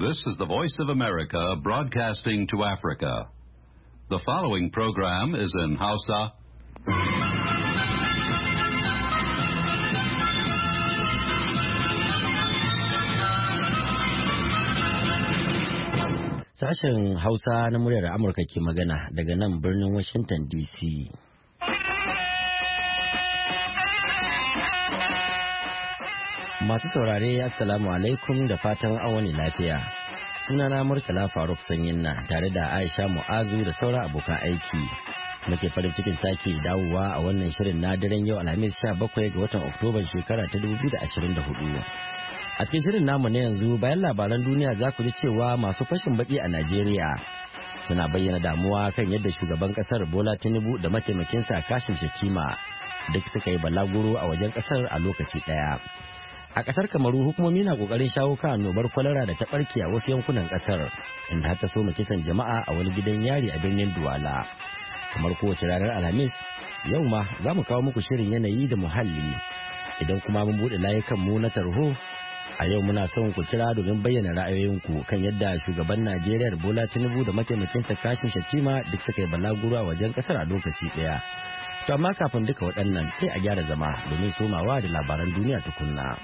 This is the Voice of America broadcasting to Africa. The following program is in Hausa. Sashen Hausa na muryar Amurka ke magana daga nan birnin Washington DC. Masu saurare Assalamu alaikum da fatan awani lafiya. Sunana Murtala Faruk Sanyinna tare da Aisha Mu'azu da sauran abokan aiki. Muke farin cikin sake dawowa a wannan shirin na daren yau Alhamis 17 ga watan Oktoban shekara ta 2024. A cikin shirin namu na yanzu bayan labaran duniya za ku ji cewa masu fashin baki a Najeriya suna bayyana damuwa kan yadda shugaban kasar Bola Tinubu da mataimakinsa Kashim Shettima duk suka yi balaguro a wajen kasar a lokaci daya. A kasar Kamaru hukumomi na kokarin shawo kan annobar kwalara da ta barke a wasu yankunan kasar inda har ta so kisan jama'a a wani gidan yari a birnin Duwala. Kamar kowace ranar Alhamis yau ma za mu kawo muku shirin yanayi da muhalli idan kuma mun bude layukan mu na tarho. A yau muna son ku kira domin bayyana ra'ayoyinku kan yadda shugaban Najeriya Bola Tinubu da mataimakinsa Kashim Shettima duk suka yi balaguro a wajen kasar a lokaci daya. To amma kafin duka waɗannan sai a gyara zama domin somawa da labaran duniya tukunna.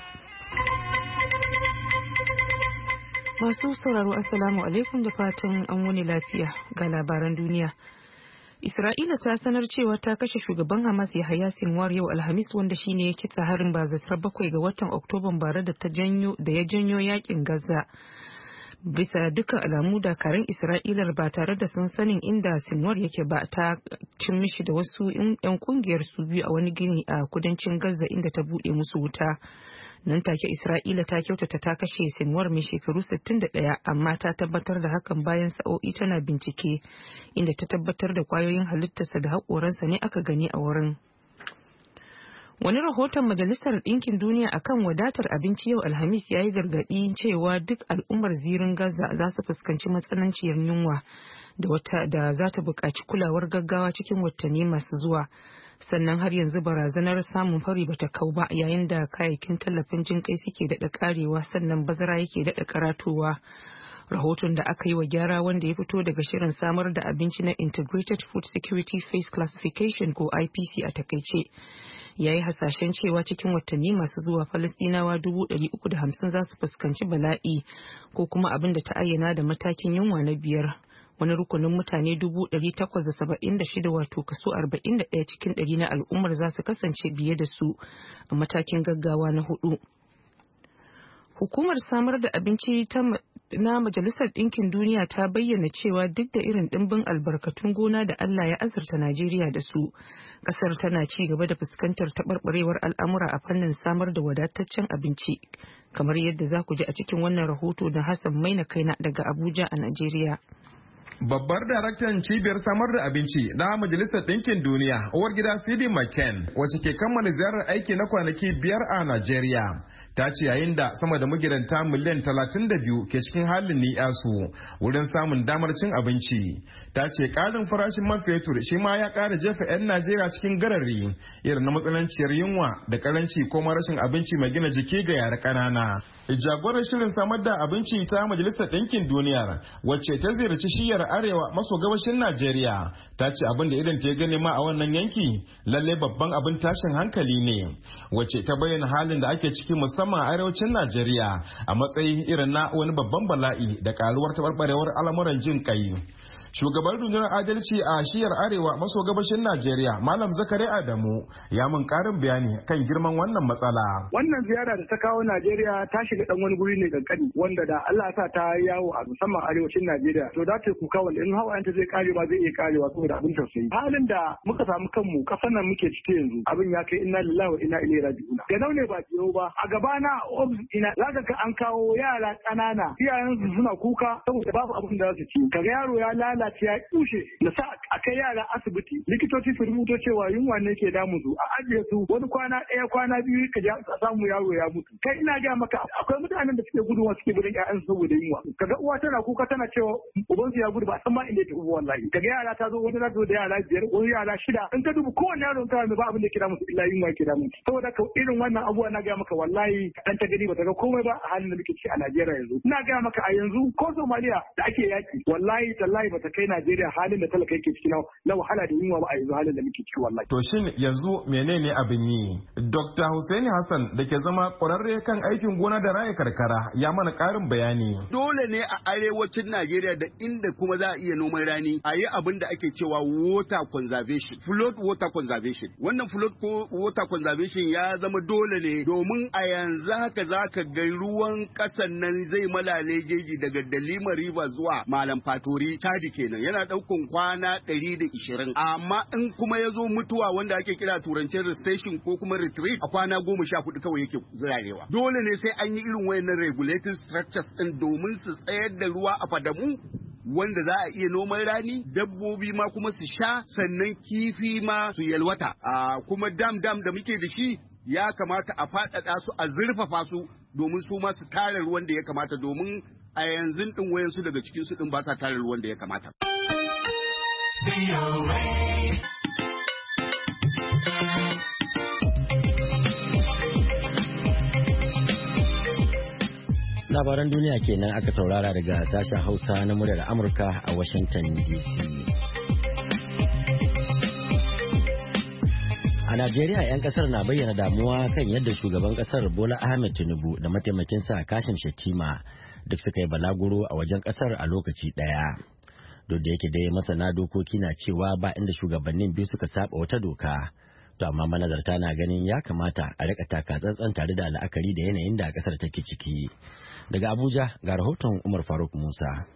Masu sauraro Assalamu alaikum da fatan an wuni lafiya ga labaran duniya. Isra'ila ta sanar cewa ta kashe shugaban Hamas Yahya Sinwar yau Alhamis wanda shine ya kitsa harin bazatar 7 ga watan Oktoban bara da ya janyo yakin Gaza. Bisa dukkan alamu dakarun Isra'ilar ba tare da sun sanin inda Sinwar yake ba ta cin mishi da wasu 'yan kungiyar su biyu a wani gini a kudancin Gaza inda ta bude musu wuta. Nan take Isra'ila ta kyautata ta kashe Sinwar mai shekaru 61 amma ta tabbatar da hakan bayan sa'o'i tana bincike inda ta tabbatar da kwayoyin halittarsa da haƙoransa ne aka gani a wurin. Wani rahoton Majalisar Ɗinkin Duniya akan wadatar abinci yau Alhamis ya yi gargaɗi cewa duk al'ummar zirin Gaza za su fuskanci matsananciyar yunwa da za ta buƙaci kulawar gaggawa cikin watanni masu zuwa. Sannan har yanzu barazanar samun fari bata kau ba yayin da kayayyakin tallafin jin kai suke daɗa karewa sannan bazara yake daɗa karatowa. Rahoton da aka yi wa gyara wanda ya fito daga shirin samar da abinci na Integrated Food Security Phase Classification ko IPC a takaice. Ya yi hasashen cewa cikin watanni masu zuwa Falastinawa 350 za su fuskanci bala'i ko kuma abin da ta ayyana da matakin yunwa na 5. Wani rukunin mutane 876 wato kaso 41 cikin 100 na al'ummar za su kasance biye da su a matakin gaggawa na 4. Hukumar samar da abinci na Majalisar Ɗinkin Duniya ta bayyana cewa duk da irin ɗimbin albarkatun gona da Allah ya azurta Najeriya da su, ƙasar tana ci gaba da fuskantar taɓarɓarewar al'amura a fannin samar da wadataccen abinci, kamar yadda za ku ji a cikin wannan rahoto da Hassan Maina Kaina daga Abuja a Najeriya. Babbar daraktan cibiyar samar da abinci na Majalisar Ɗinkin Duniya, uwar gida Sidi McCain, wacce ke kammala ziyarar aiki na kwanaki 5 a Najeriya, ta ce yayin da sama da magidanta miliyan 32 ke cikin halin ni'yasu wurin samun damar cin abinci. Ta ce ƙarin farashin man fetur shi ma ya ƙara jefa 'yan Najeriya cikin garari irin na matsananciyar yunwa da karanci ko rashin abinci mai gina jiki ga yara ƙanana. Jagorar shirin samar da abinci ta Majalisar Ɗinkin Duniya, wacce ta ziyarci shiyar arewa maso gabashin Najeriya, ta ce abin da idan ta gani ma a wannan yanki lalle babban abin tashin hankali ne, wacce ta bayyana halin da ake ciki musamman a arewacin Najeriya a matsayin irin na wani babban bala'i da karuwar taɓarɓarewar al'amuran jin kai. Shugaban rundunar adalci a shiyar arewa maso gabashin Najeriya, Malam Zakari Adamu, ya mun karin bayani kan girman wannan matsala. Wannan ziyara da ta kawo Najeriya ta shiga dan wani guri ne kankani wanda da Allah sa ta yawo a musamman arewacin Najeriya. To za ta kuka wanda in hawa ta zai kare ma zai iya karewa saboda abin tausayi. Halin da muka samu kanmu kasan nan muke ciki yanzu abin ya kai inna lillahi wa inna ilaihi raji'un. Da ne ba biyo ba a gabana ofis ina zaka ga an kawo yara ƙanana iyayensu suna kuka saboda babu abin da za su ci. Kaga yaro ya lalace ya kushe na sa a kai yara asibiti likitoci su rubuto cewa yunwa ne ke damun su a ajiye su wani kwana ɗaya kwana biyu ka ja a samu yaro ya mutu kai ina ga maka akwai mutanen da suke guduwa suke gudun ƴaƴansu saboda yunwa kaga uwa tana kuka tana cewa ubansu ya gudu ba san ma inda ya tafi wallahi kaga yara ta zo wani za ta zo da yara 5 wani yara 6 in ka duba kowanne yaro ta ba abin da kira musu illa yunwa kira musu saboda ka irin wannan abuwa na ga maka wallahi dan ta gani ba ta ga komai ba a halin da muke ciki a Najeriya yanzu ina ga maka a yanzu ko Somalia da ake yaki wallahi tallahi bata kai Najeriya halin da talaka yake ciki na wahala da yunwa ba a yanzu halin da muke ciki wallahi to shin yanzu menene abin yi Dr. Hussaini Hassan da ke zama kwararre kan aikin gona da raya karkara ya mana karin bayani dole ne a arewacin Najeriya da inda kuma za a iya noman rani a yi abin da ake cewa water conservation flood water conservation wannan flood water conservation ya zama dole ne domin a yanzu haka zaka ga ruwan kasan nan zai malale jeji daga Dalima River zuwa Malam Fatori Chadi kenan yana daukan kwana 120 amma in kuma ya zo mutuwa wanda ake kira turancin recession ko kuma retreat a kwana 14 kawai yake zirarewa dole ne sai an yi irin wayannan regulating structures din domin su tsayar da ruwa a fadamu wanda za a iya noman rani dabbobi ma kuma su sha sannan kifi ma su yalwata kuma dam da muke da shi ya kamata a faɗaɗa su a zurfafa su domin su ma su tare ruwan da ya kamata domin a yanzu ɗin wayansu daga cikin su ɗin ba sa tare ruwan da ya kamata. Labaran duniya kenan aka saurara daga sashen Hausa na muryar Amurka a Washington DC. A Najeriya 'yan kasar na bayyana damuwa kan yadda shugaban kasar Bola Ahmed Tinubu da mataimakinsa Kashim Shettima duk suka yi balaguro a wajen kasar a lokaci daya. Duk da yake dai masana dokoki na cewa ba inda shugabannin biyu suka saba wata doka. To amma manazarta na ganin ya kamata a rika taka tsantsan tare da la'akari da yanayin da kasar take ciki. Daga Abuja ga rahoton Umar Faruk Musa.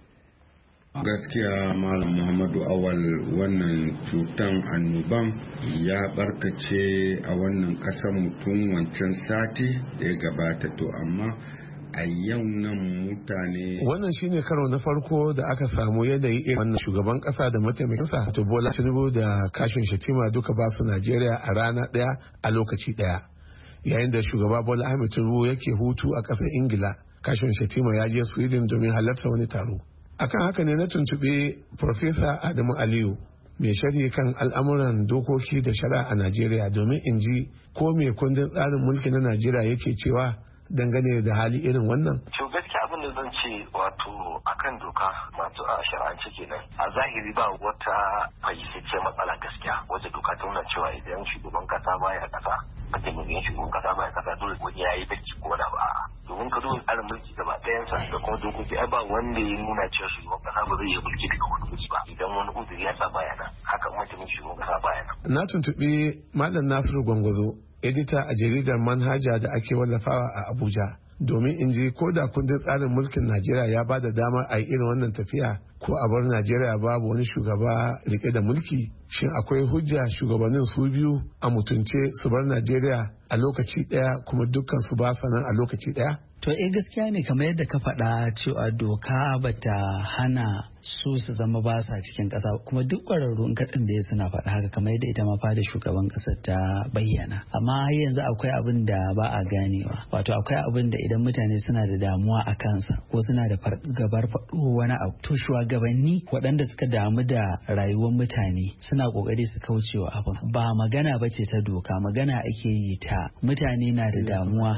Gaskiya Malam Muhammadu Awal wannan cutan annoban ya barkace a wannan ƙasar mutum wancan sati da ya gabata to amma a yau nan mutane wannan shine karo na farko da aka samu yanayi irin wannan shugaban kasa da mataimakinsa to Bola Tinubu da Kashim Shettima duka ba su Najeriya a rana daya a lokaci daya yayin da shugaba Bola Ahmed Tinubu yake hutu a kasar Ingila Kashim Shettima ya je Sweden domin halarta wani taro akan haka ne na tuntube Professor Adamu Aliyu mai sharhi kan al'amuran dokoki da shari'a a Najeriya domin in ji ko me kundin tsarin mulki na Najeriya yake cewa dangane da hali irin wannan? To gaskiya abin da zan ce wato akan doka masu a shari'ance kenan a zahiri ba wata fayyace matsala gaskiya wajen doka ta nuna cewa idan shugaban kasa baya kasa mataimakin shugaban kasa baya kasa dole wani ya yi birki ko da ba domin ka duba tsarin mulki gaba ɗayansa da kuma dokoki ai ba wanda ya nuna cewa shugaban kasa ba zai yi mulki daga wani wuri ba idan wani uzuri ya sa baya nan haka mataimakin shugaban kasa baya nan. Na tuntuɓi Malam Nasiru Gwangwazo edita a jaridar Manhaja da ake wallafawa a Abuja domin in ji ko da kundin tsarin mulkin Najeriya ya ba da damar a yi irin wannan tafiya ko a bar Najeriya babu wani shugaba rike da mulki shin akwai hujja shugabannin su biyu a mutunce su bar Najeriya a lokaci daya kuma dukkan su ba sanan a lokaci daya? To gaskiya ne kamar yadda ka faɗa cewa doka bata hana su zama ba sa cikin ƙasa kuma duk ƙwararru in kaɗan da suna faɗa haka kamar yadda ita ma fada shugaban ƙasar ta bayyana amma har yanzu akwai abin da ba a ganewa wato akwai abin da idan mutane suna da damuwa a kansa ko suna da gabar faɗo wani abu to shugabanni waɗanda suka damu da rayuwar mutane suna ƙoƙari su kaucewa abin ba magana ba ce ta doka magana ake yi ta mutane na da damuwa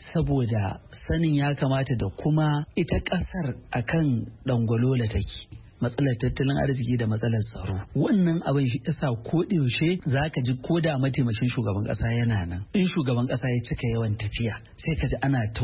saboda sanin ya kamata da kuma ita ƙasar akan dangwalola take matsalar tattalin arziki da matsalar tsaro wannan abin shi yasa ko yaushe zaka ji ko da mataimakin shugaban kasa yana nan in shugaban kasa ya cika yawan tafiya sai ka ji ana ta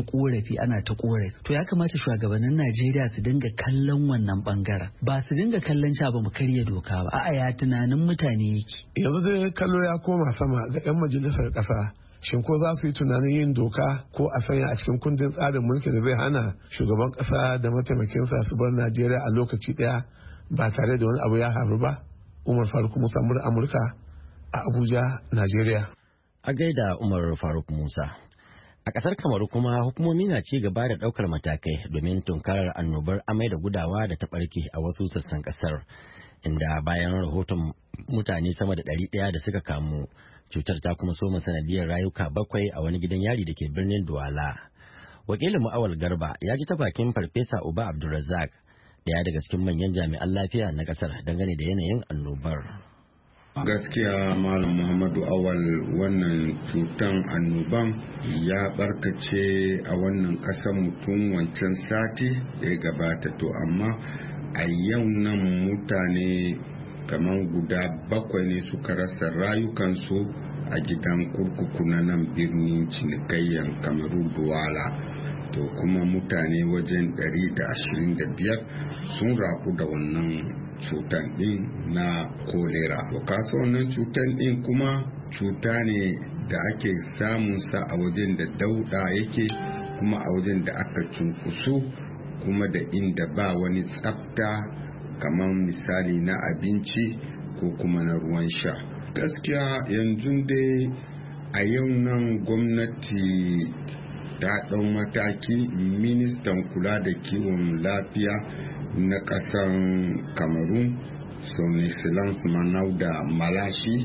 korafi to ya kamata shugabannin Najeriya su dinga kallon wannan bangaren ba su dinga kallon cewa ba mu karya doka ba a'a ya tunanin mutane yake yanzu dai kallo ya koma sama ga 'yan majalisar kasa shin ko za su yi tunanin yin doka ko a sanya a cikin kundin tsarin mulki da zai hana shugaban kasa da mataimakinsa su bar Najeriya a lokaci daya ba tare da wani abu ya haru ba? Umar Faruk Musa Amurka a Abuja, Najeriya. A gaida Umar Faruk Musa. A ƙasar Kamaru kuma hukumomi na ci gaba da ɗaukar matakai domin tunkarar annobar amai da gudawa da ta ɓarke a wasu sassan ƙasar, inda bayan rahoton mutane sama da 100 da suka kamu, cutar ta kuma soma sanadiyar rayuka 7 a wani gidan yari da ke birnin Douala. Wakilin Awal Garba ya ji ta bakin Farfesa Uba Abdulrazak, daya daga cikin manyan jami'an lafiya na ƙasar dangane da yanayin annobar. Gaskiya Malam Muhammadu Awal, wannan cutan annoban ya barkace a wannan ƙasar mutum wancan sati da ya gabata, to amma a yau nan mutane kamar guda 7 ne suka rasa rayukansu a gidan kurkuku na nan birnin cinikayyan Kamaru Douala. To kuma mutane wajen 125 sun raku da wannan cutan din na kolera. To kasa wannan cutan din kuma cuta ne da ake samun sa a wajen da dauda yake, kuma a wajen da aka cunkusu, kuma da inda ba wani tsafta kamar misali na abinci ko kuma na ruwan sha. Gaskiya yanzu dai a yau nan gwamnati ta ɗau mataki. Ministan kula da kiwon lafiya na ƙasar Cameroon, Son Excellence Manauda Malashi,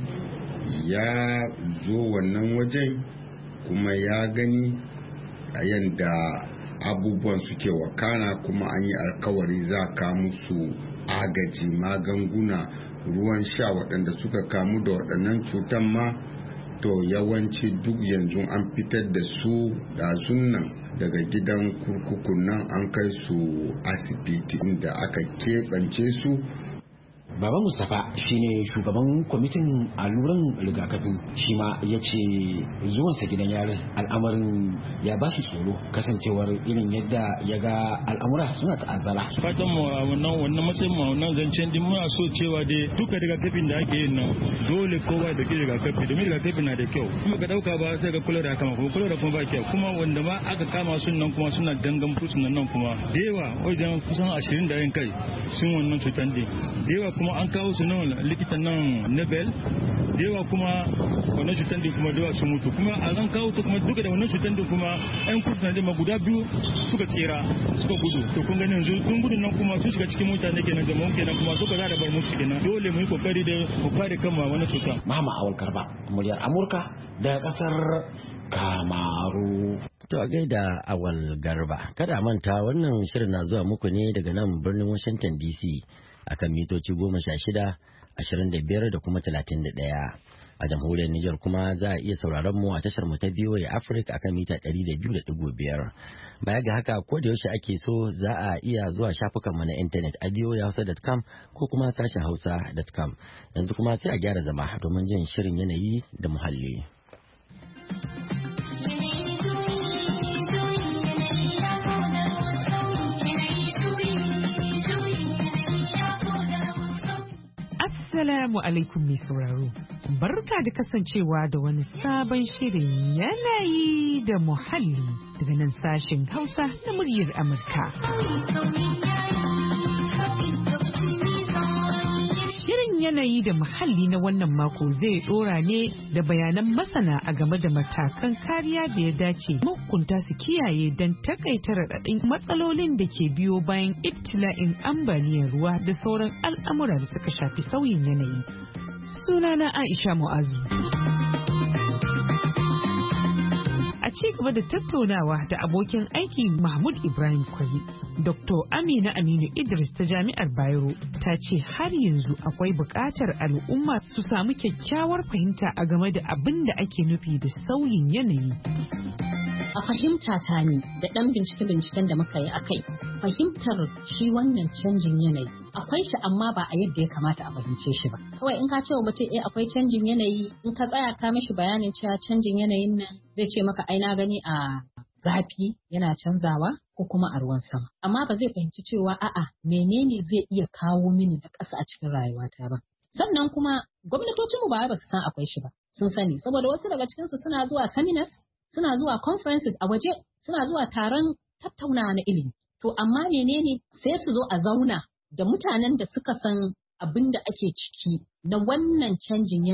ya zo wannan wajen kuma ya gani a yanda abubuwan suke wakana, kuma an yi alkawari za ka musu agaji, magunguna, ruwan sha waɗanda suka kamu da waɗannan cutan ma. To yawanci duk yanzu an fitar da su ɗazun nan daga gidan kurkukun nan an kai su asibiti inda aka keɓance su. Baba Mustapha shine shugaban kwamitin alluran rigakafi, shi ma ya ce zuwansa gidan yarin al'amarin ya ba shi tsoro, kasancewar irin yadda ya ga al'amura suna ta'azzara. Fatan mu wannan matsayin mu wannan zancen din muna so cewa dai duka rigakafin da ake yin nan dole kowa da ke rigakafi, domin rigakafi na da kyau. Kuma ka dauka ba sai ka kula da kama, kuma kula da kuma ba kyau. Kuma wanda ma aka kama sun nan kuma suna dangan fursunan nan kuma da yawa wajen kusan 20 da yin kai sun wannan cutan din. Da yawa kuma an kawo su nan likitan nan Nobel, da yawa kuma wannan cutan din kuma da yawa sun mutu, kuma a zan kawo su kuma duka da wannan cutan din kuma yan kurtuna din ma guda 2 suka tsira suka gudu. To kun gani yanzu kun gudun nan kuma sun shiga cikin mutane kenan da mun kenan kuma suka za da bar musu kenan. Dole mu yi kokari da mu kare kanmu wannan cutan. Mama Awal Garba, muryar Amurka daga kasar Kamaru. To a gaida Awal Garba, kada manta wannan shirin na zuwa muku ne daga nan birnin Washington DC akan mitoci 16, 25 da kuma 31. A jamhuriyar Nijar kuma za a iya sauraron mu a tashar mu ta VOA Africa akan mita 200.5. Baya ga haka, ko da yaushe ake so za a iya zuwa shafukan mu na intanet a voahausa.com ko kuma sashen hausa.com. Yanzu kuma sai a gyara zama domin jin shirin yanayi da muhalli. Assalamu alaikum mai sauraro. Barka da kasancewa da wani sabon shirin yanayi da muhalli daga nan sashen Hausa na muryar Amurka. Shirin yanayi da muhalli na wannan mako zai dora ne da bayanan masana a game da matakan kariya da ya dace mahukunta su kiyaye don takaita raɗaɗin matsalolin da ke biyo bayan ibtila'in ambaliyar ruwa da sauran al'amura da suka shafi sauyin yanayi. Sunana Aisha Mu'azu. A ci gaba da tattaunawa da abokin aiki Mahmud Ibrahim Kwari, Dr. Amina Aminu Idris ta Jami'ar Bayero ta ce har yanzu akwai buƙatar al'umma su samu kyakkyawar fahimta a game da abin da ake nufi da sauyin yanayi. A fahimta ta ne da ɗan bincike-binciken da muka yi akai, fahimtar shi wannan canjin yanayi akwai shi amma ba a yadda ya kamata a fahimce shi ba. Kawai in ka ce wa mutum akwai canjin yanayi, in ka tsaya ka mishi bayanin cewa canjin yanayin nan zai ce maka ai na gani a zafi yana canzawa ko kuma a ruwan sama. Amma ba zai fahimci cewa a'a menene zai iya kawo mini da ƙasa a cikin rayuwata ba. Sannan kuma gwamnatocinmu ba su san akwai shi ba. Sun sani saboda wasu daga cikinsu suna zuwa seminars, suna zuwa conferences a waje, suna zuwa taron tattaunawa na ilimi. To amma menene sai su zo a zauna da mutanen da suka san abin da ake ciki na wannan canjin yanayin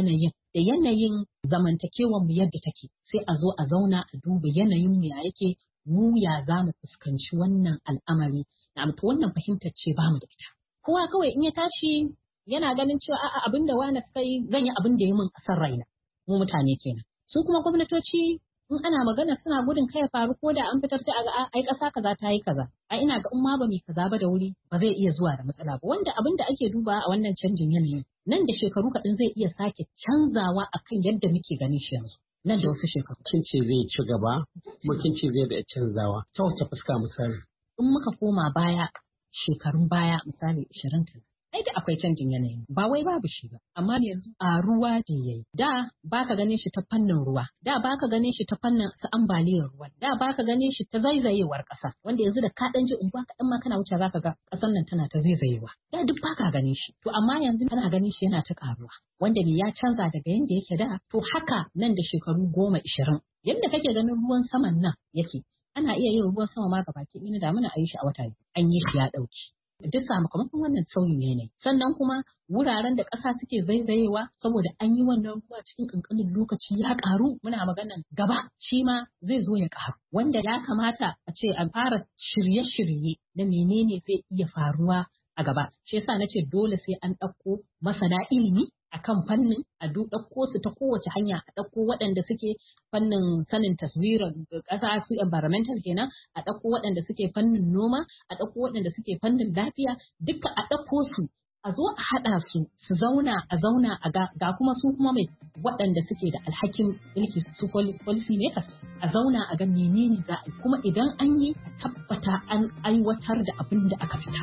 da yanayin zamantakewar mu yadda take sai a zo a zauna a duba yanayin mu ya yake mu ya za mu fuskanci wannan al'amari na to wannan fahimtar ce ba mu da ita kowa kawai in ya tashi yana ganin cewa a'a abin da wani suka yi zan yi abin da ya min kasar raina mu mutane kenan su kuma gwamnatoci in ana magana suna gudun kai faru ko da an fitar sai a ga ai kasa kaza ta yi kaza ai ina ga in ma ba mai kaza ba da wuri ba zai iya zuwa da matsala ba wanda abin da ake duba a wannan canjin yanayin nan da shekaru kaɗan zai iya sake canzawa akan yadda muke ganin shi yanzu nan da wasu shekaru. Kin ce zai ci gaba kuma kin ce zai da canzawa ta wace fuska misali. In muka koma baya shekarun baya misali 20 ai da akwai canjin yanayi ba wai babu shi ba amma yanzu a ruwa da yayi da baka ganin shi ta fannin ruwa da baka ganin shi ta fannin su ambaliyar ruwa da baka ganin shi ta zaizayewar ƙasa wanda yanzu da ka dan ji unguwa kaɗan ma kana wuce zaka ga ƙasar nan tana ta zaizayewa da duk baka ganin shi to amma yanzu kana ganin shi yana ta ƙaruwa wanda ne ya canza daga yanda yake da to haka nan da shekaru 10-20 yadda kake ganin ruwan saman nan yake ana iya yin ruwan sama ma gabaki ɗaya na damuna a yi shi a wata an yi shi ya ɗauki duk sakamakon wannan sauyin yanayi sannan kuma wuraren da ƙasa suke zaizayewa saboda an yi wannan ruwa cikin ƙanƙanin lokaci ya ƙaru muna maganan gaba shi ma zai zo ya ƙaru wanda ya kamata a ce a fara shirye-shirye na menene zai iya faruwa a gaba shi yasa na ce dole sai an ɗauko masana ilimi akan fannin a ɗauko su ta kowace hanya a ɗauko waɗanda suke fannin sanin taswirar ƙasa su environmental kenan a ɗauko waɗanda suke fannin noma a ɗauko waɗanda suke fannin lafiya duka a ɗauko su a zo a haɗa su zauna a ga kuma su kuma mai waɗanda suke da alhakin mulki su policy makers a zauna a ga menene za a kuma idan an yi a tabbata an aiwatar da abin da aka fita.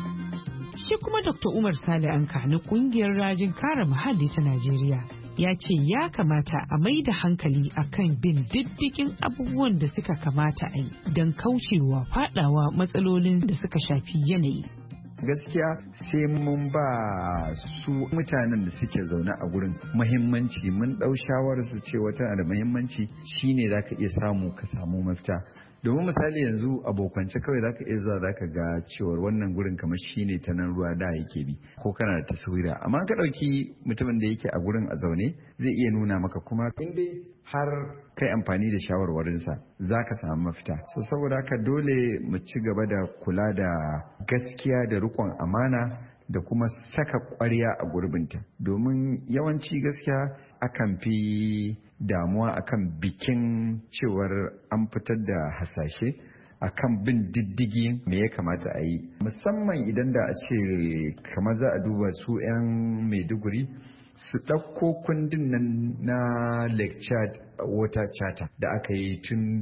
Shi kuma Dr. Umar Sale Anka na kungiyar rajin kare muhalli ta Najeriya ya ce ya kamata a mai da hankali akan bin diddigin abubuwan da suka kamata a yi don kaucewa fadawa matsalolin da suka shafi yanayi. Gaskiya sai mun ba su mutanen da suke zaune a gurin muhimmanci mun ɗau shawarar su ce wata da muhimmanci shine zaka iya ka samu mafita. Domin misali yanzu abokance kawai zaka iya zuwa zaka ga cewar wannan gurin kamar shine ta nan ruwa da yake bi ko kana da taswira amma ka dauki mutumin da yake a gurin a zaune zai iya nuna maka kuma in dai har kai amfani da shawarwarinsa zaka samu mafita so saboda haka dole mu ci gaba da kula da gaskiya da rikon amana da kuma saka ƙwarya a gurbinta domin yawanci gaskiya akan fi damuwa akan bikin cewar an fitar da hasashe akan bin diddigi me ya kamata a yi musamman idan da a ce kamar za a duba su 'yan Maiduguri su ɗauko kundin nan na Lake Chad Water Charter da aka yi tun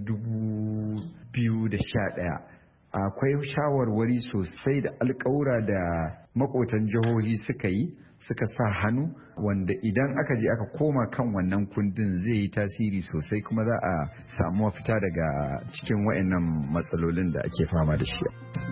2011 akwai shawarwari sosai da alƙawura da makotan jihohi suka sa hannu wanda idan aka je aka koma kan wannan kundin zai yi tasiri sosai kuma za a samu mafita daga cikin wayannan matsalolin da ake fama da shi.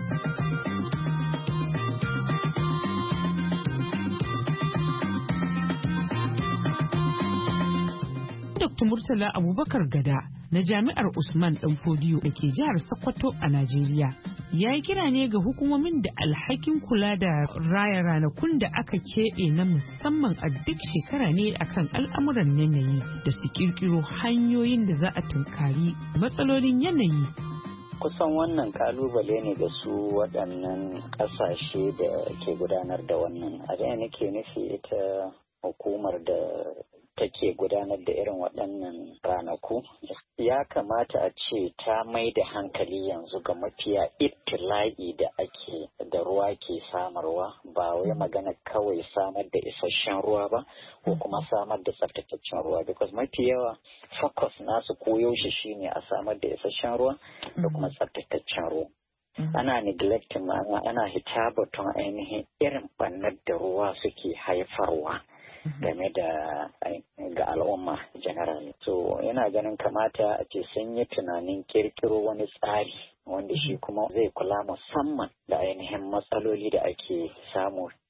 Dr. Murtala Abubakar Gada na Jami'ar Usman Danfodiyo da ke jihar Sokoto a Najeriya ya yi kira ne ga hukumomin da alhakin kula da raya ranakun da aka keɓe na musamman a duk shekara ne akan al'amuran yanayi da su kirkiro hanyoyin da za a tunkari matsalolin yanayi. Kusan wannan kalubale ne ga su waɗannan ƙasashe da ke gudanar da wannan. A da nake nufi ita hukumar da take gudanar da irin waɗannan ranaku ya kamata a ce ta mai da hankali yanzu ga mafiya ibtila'i da ake da ruwa ke samarwa ba wai magana kawai samar da isasshen ruwa ba ko kuma samar da tsaftataccen ruwa because mafi yawa focus nasu koyaushe shine a samar da isasshen ruwa da kuma tsaftataccen ruwa. Ana neglecting ma'ana ana hita batun ainihin irin ɓannar da ruwa suke haifarwa. Game da ga al'umma generally. So yana ganin kamata a ce sun yi tunanin kirkiro wani tsari wanda shi kuma zai kula musamman da ainihin matsaloli da ake samu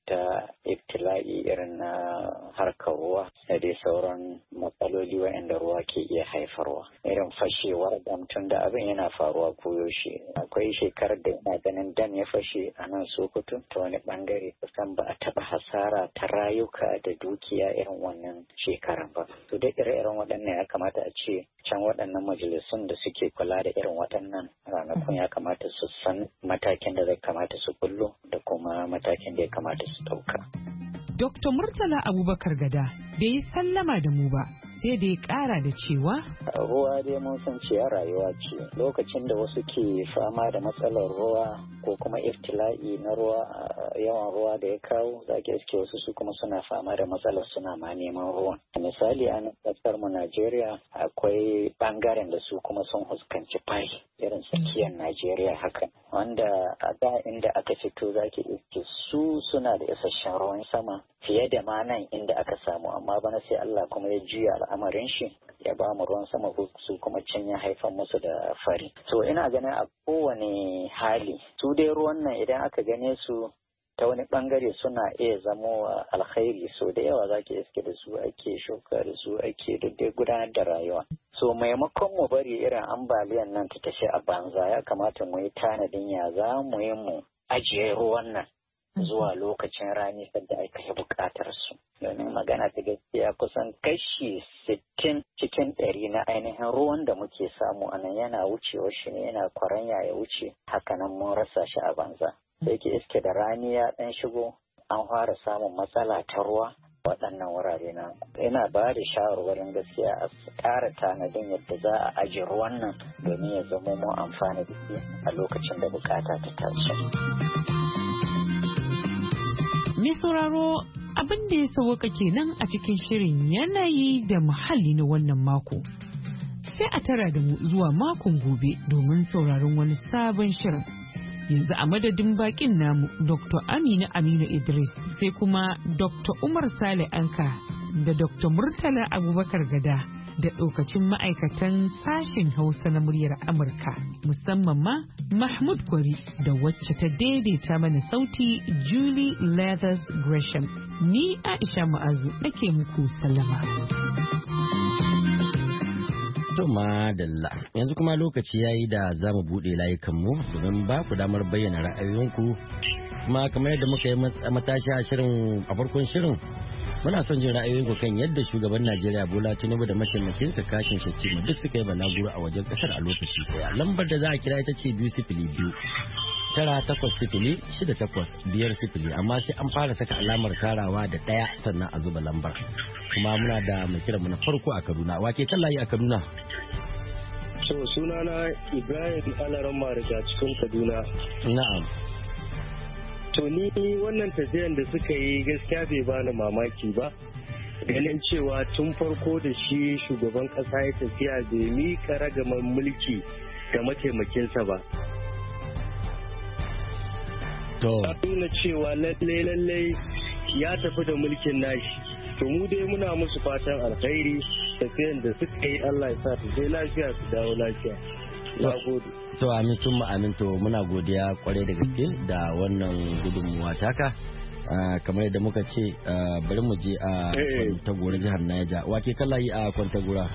ta ibtila'i irin na harkar ruwa da dai sauran matsaloli waɗanda ruwa ke iya haifarwa. Irin fashewar dam tun da abin yana faruwa koyaushe. Akwai shekarar da ina ganin dam ya fashe a nan Sokoto ta wani bangare kusan ba a taɓa hasara ta rayuka da dukiya irin wannan shekarar ba. To da ire-iren waɗannan ya kamata a ce can waɗannan majalisun da suke kula da irin waɗannan ranakun ya kamata su san matakin da zai kamata su kullo da kuma matakin da ya kamata su ɗauka. Dr. Murtala Abubakar Gada bai yi sallama da mu ba sai da ya ƙara da cewa ruwa dai mun san cewa rayuwa ce. Lokacin da wasu ke fama da matsalar ruwa ko kuma iftila'i na ruwa, yawan ruwa da ya kawo zaki iske wasu su kuma suna fama da matsalar suna ma neman ruwan. Misali a ƙasar mu Najeriya akwai bangaren da su kuma sun huskanci fari irin tsakiyar Najeriya haka, wanda a da inda aka fito zaki iske su suna da isasshen ruwan sama fiye da ma nan inda aka samu, amma bana sai Allah kuma ya juya al'amarin shi ya ba mu ruwan sama su kuma can ya haifar musu da fari. So ina ganin a kowane hali su dai ruwan nan idan aka gane su ta wani bangare suna iya zamo alkhairi, so da yawa zaki iske da su ake shuka da su ake dai gudanar da rayuwa. So maimakon mu bari irin ambaliyan nan ta tafi a banza, ya kamata mu yi tanadin ya za mu yi mu ajiye ruwan nan zuwa lokacin rani sadda aka yi bukatar su. Domin magana ta gaskiya kusan kashi 60 cikin 100 na ainihin ruwan da muke samu a nan yana wucewa shi ne, yana kwaranya ya wuce, hakanan mun rasa shi a banza. Sai ke iske da rani ya dan shigo an fara samun matsala ta ruwa waɗannan wurare na. Ina ba da shawarwarin gaskiya a ƙara tanadin yadda za a ajiye ruwan nan domin ya zama mu amfani da shi a lokacin da bukata ta taso. Mai sauraro abin da ya sauka kenan a cikin shirin yanayi da muhalli na wannan mako. Sai a tara da mu zuwa makon gobe domin sauraron wani sabon shirin. Yanzu a madadin bakin namu Dr. Amina Aminu Idris, sai kuma Dr. Umar Sale Anka da Dr. Murtala Abubakar Gada da ɗaukacin ma'aikatan sashen Hausa na muryar Amurka, musamman ma Mahmud Kwari da wacce ta daidaita mana sauti Julie Leathers Gresham. Ni Aisha Mu'azu nake muku sallama. To madalla, yanzu kuma lokaci yayi da za mu buɗe layukanmu domin ba ku damar bayyana ra'ayoyinku, kuma kamar yadda muka yi matashi a shirin a farkon shirin, muna son jin ra'ayoyinku kan yadda shugaban Najeriya Bola Tinubu da mataimakinsa Kashim Shettima duk suka yi balaguro a wajen kasar a lokaci daya. Lambar da za a kira ita ce 202 9-8-6-8-5-0, amma sai an fara saka alamar karawa da ɗaya sannan a zuba lambar. Kuma muna da mai kiranmu na farko a Kaduna. Wake kan layi a Kaduna? So sunana Ibrahim Alaramma daga cikin Kaduna. Na'am. To ni wannan tafiyan da suka yi gaskiya bai bani mamaki ba. Ganin cewa tun farko da shi shugaban kasa ya tafiya bai miƙa ragaman mulki ga mataimakinsa ba. To. nuna cewa lallai ya tafi da mulkin nashi. To mu dai muna musu fatan alkhairi, tafiyan da suka yi Allah ya sa su sai lafiya su dawo lafiya. Na gode. To amin sun amin, to muna godiya kwarai da gaske da wannan gudunmuwa taka. Kamar yadda muka ce bari mu je a Kwantagora jihar Niger. Wake kallayi a Kwantagora?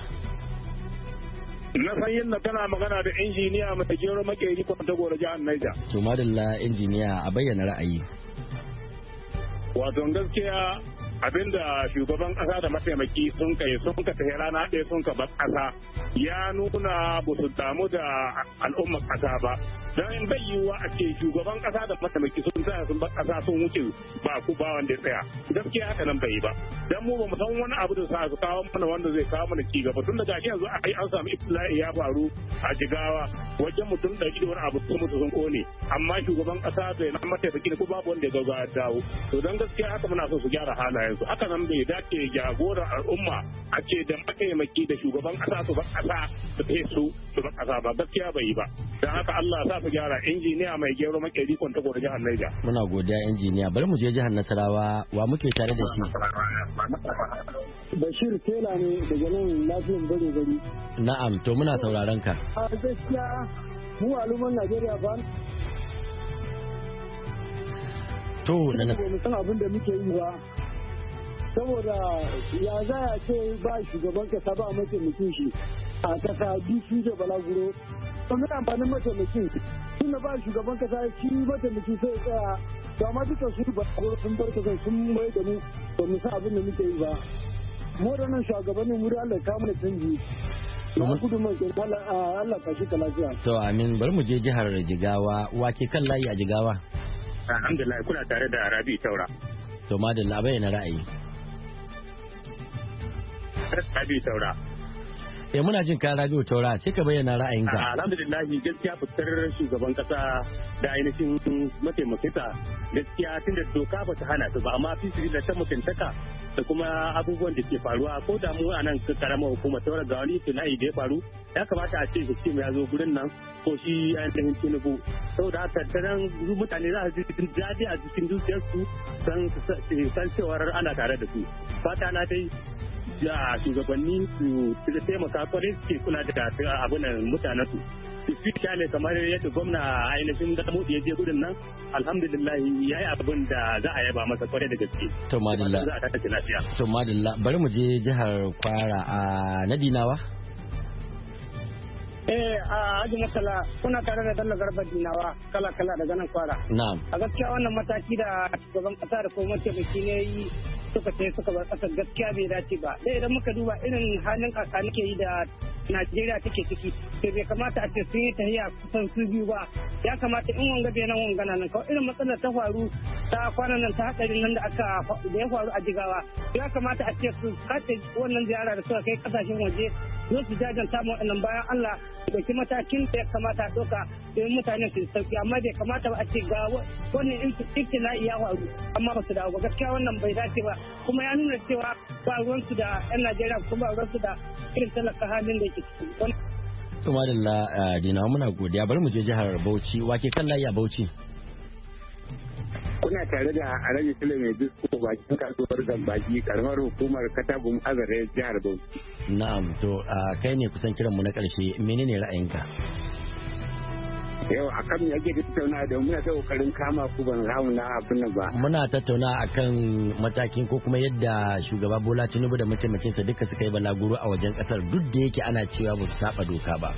Na san yadda kana magana da injiniya mai gero makeri Kwantagora jihar Niger. To madalla injiniya, a bayyana ra'ayi. Wato gaskiya abinda shugaban kasa da mataimaki sun ka tafi rana ɗaya sun ka bar kasa ya nuna ba su damu da al'ummar kasa ba, don in bai yiwuwa a ce shugaban kasa da mataimaki sun tsaya sun bar kasa sun wuce ba ku ba wanda ya tsaya. Gaskiya haka nan bai yi ba, dan mu ba mu san wani abu da sa su kawo mana wanda zai kawo mana ci gaba. Tun da gashi yanzu an samu ibtila'i ya faru a Jigawa wajen mutum da wani abu sun mutu sun kone, amma shugaban kasa da na mataimaki ko babu wanda ya gaggawa dawo. To don gaskiya haka muna so su gyara halayen su. Haka nan bai dace jagoran al'umma a ce da mataimaki da shugaban kasa su ba kasa su kai su ba kasa ba, gaskiya bai yi ba. Dan haka Allah sa su gyara. Injiniya mai gero makeri Kwantagora jihar Niger. Muna godiya injiniya. Bari mu je jihar Nasarawa. Wa muke tare da shi? Bashir Tela ne daga nan lafiyan bare gari. Na'am, to muna sauraron ka. A gaskiya mu al'umman Najeriya ba. To ba mu san abin da muke yi ba. Saboda ya za a ce ba shugaban kasa ba mataimakin shi a kasa biyu da balaguro. Kuma amfanin mataimakin tunda ba shugaban kasa shi mataimakin sai tsaya to amma duka su ba sun bar kasa sun mai da mu ba mu san abin da muke yi ba. Mu da nan shugabannin mu da Allah ya kawo mana canji. Na gudu mai Allah ka shi ka lafiya. To amin bari mu je jihar Jigawa wake kan layi a Jigawa. Alhamdulillah kuna tare da Rabi Taura. To madalla bayyana ra'ayi. Rabi Taura. Muna jin ka Rabiu Taura sai ka bayyana ra'ayinka. Alhamdulillah gaskiya fitar shugaban kasa da ainihin mataimakinsa gaskiya tunda doka ba ta hana su ba amma fisiri da ta mutuntaka da kuma abubuwan da ke faruwa ko da mu a nan karamar hukumar Taura ga wani tunayi da ya faru ya kamata a ce hukum ya zo gurin nan ko shi ainihin Tinubu saboda haka taron mutane za su ji daɗi a cikin zuciyarsu san cewar ana tare da su fata na dai da shugabanni su taimaka kwarai suke kula da abunan mutanen su especially kamar yadda gwamna ainihin da ya je gudun nan alhamdulillah ya yi abin da za a yaba masa kwarai da gaske to madalla za a tafi lafiya to madalla bari mu je jihar Kwara a Nadinawa a Haji Masala kuna tare da Bello Garba Dinawa kala daga nan Kwara na'am a gaskiya wannan mataki da shugaban kasa da kuma mataimaki ne yi suka bar kasar gaskiya bai dace ba dai idan muka duba irin halin kasa nake yi da Najeriya take ciki to bai kamata a ce sun yi tahiya kusan su biyu ba ya kamata in wanga bai nan wanga nan kawai irin matsalar ta faru ta kwanan nan ta hadarin nan da ya faru a Jigawa ya kamata a ce su kace wannan ziyara da suka kai kasashen waje zo su jajanta mu wannan bayan Allah dauki matakin da ya kamata a doka domin mutane su sauki amma bai kamata ba a ce ga wannan ibtila'i ya faru amma ba su dawo ba gaskiya wannan bai dace ba kuma ya nuna cewa ba ruwansu da 'yan Najeriya kuma ba ruwansu da irin talaka halin da yake ciki. To madalla Dinawa muna godiya bari mu je jihar Bauchi wake kan layi a Bauchi. Kuna tare da Alhaji Sule mai bisko bakin kasuwar Gambaki karamar hukumar Katagum Azare jihar Bauchi. Na'am to kai ne kusan kiran mu na karshe menene ra'ayinka? Yau a kan yake tattauna da muna ta kokarin kama ku ban ramu na abin nan ba. Muna tattauna akan matakin ko kuma yadda shugaba Bola Tinubu da mataimakinsa duka suka yi balaguro a wajen kasar duk da yake ana cewa ba su saba doka ba.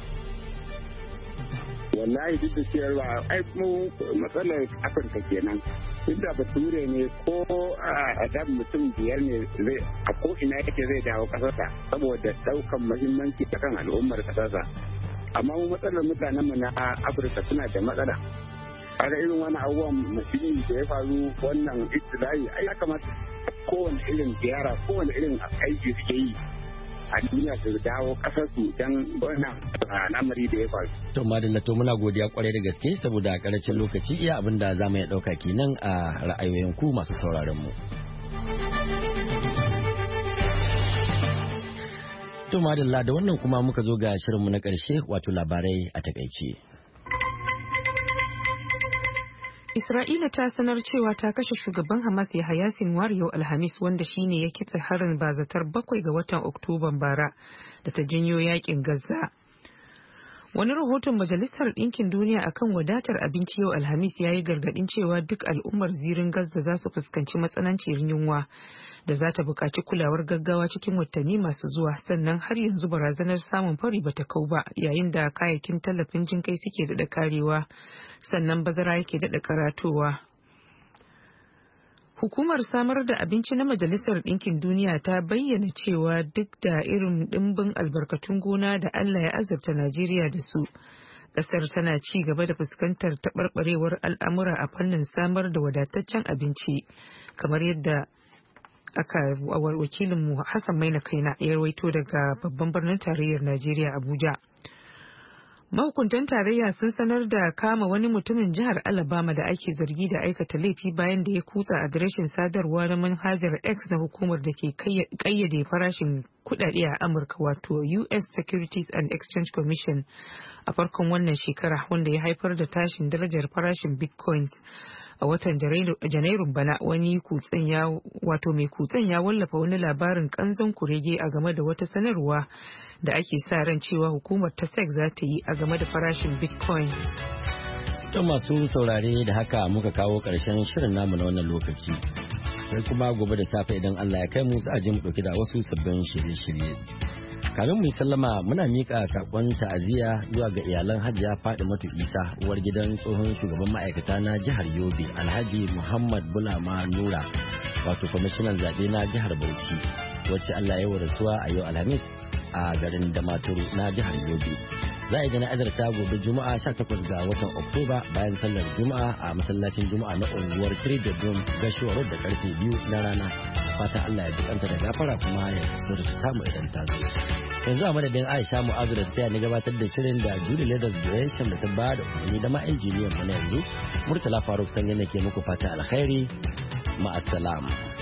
Wallahi duk da cewa ai mu matsalar Afirka kenan. Duk da bature ne ko a da mutum biyar ne zai a ko ina yake zai dawo kasarsa saboda daukan muhimmanci akan al'ummar kasarsa. Amma mu matsalar mutanen mu na Afirka suna da matsala kaga irin wani abubuwan musulmi da ya faru wannan ibtila'i ai ya kamata kowane irin ziyara kowane irin aiki suke yi a duniya su dawo kasar su dan wannan al'amari da ya faru to madalla to muna godiya kwarai da gaske saboda karancin lokaci iya abin da zamu iya dauka kenan a ra'ayoyin ku masu sauraron mu. To madalla da wannan kuma muka zo ga shirinmu na ƙarshe wato labarai a takaice. Isra'ila ta sanar cewa ta kashe shugaban Hamas Yahaya Sinwar yau Alhamis wanda shine ya kitsa harin bazatar 7 ga watan Oktoban bara da ta janyo yakin Gaza. Wani rahoton Majalisar Ɗinkin Duniya akan wadatar abinci yau Alhamis ya yi gargaɗin cewa duk al'ummar zirin Gaza za su fuskanci matsananciyar yunwa da za ta buƙaci kulawar gaggawa cikin watanni masu zuwa sannan har yanzu barazanar samun fari bata kau ba yayin da kayayyakin tallafin jin kai suke daɗa karewa sannan bazara yake daɗa karatowa. Hukumar samar da abinci na Majalisar Ɗinkin Duniya ta bayyana cewa duk da irin ɗimbin albarkatun gona da Allah ya azurta Najeriya da su, ƙasar tana ci gaba da fuskantar taɓarɓarewar al'amura a fannin samar da wadataccen abinci, kamar yadda aka wakilinmu Hassan Maina Kaina ya rawaito daga babban birnin tarayyar Najeriya Abuja. Mahukuntan tarayya sun sanar da kama wani mutumin jihar Alabama da ake zargi da aikata laifi bayan da ya kutsa adireshin sadarwa na manhajar X na hukumar da ke kayyade farashin kudade a Amurka wato US Securities and Exchange Commission a farkon wannan shekara wanda ya haifar da tashin darajar farashin Bitcoins. A watan Janairun bana wani mai kutsen ya wallafa wani labarin kanzon kurege a game da wata sanarwa da ake sa ran cewa hukumar ta SEC za ta yi a game da farashin Bitcoin. Don masu saurare da haka muka kawo ƙarshen shirin namu na wannan lokaci. Sai kuma gobe da safe idan Allah ya kai mu za a je mu ɗauki da wasu sabbin shirye-shirye. Kamin mu sallama muna miƙa sakon ta'aziyya zuwa ga iyalan Hajiya Fadimatu Isa uwar gidan tsohon shugaban ma'aikata na jihar Yobe Alhaji Muhammad Bulama Nura wato kwamishinan zaɓe na jihar Bauchi wacce Allah ya rasuwa a yau Alhamis a garin Damaturu na jihar Yobe. Za a yi jana'izar ta gobe Juma'a 18 ga watan Oktoba bayan sallar Juma'a a masallacin Juma'a na unguwar Tridodom Gashuwa Road da karfe 2 na rana. Fata Allah ya jikanta da gafara kuma ya zurta mu idan ta zo. Yanzu a madadin Aisha Mu'azu da ta ni gabatar da shirin da Julie Leathers Duration da ta ba da umarni da ma injiniyan mu na yanzu Murtala Faruk Sanye ne ke muku fata alkhairi ma'assalam.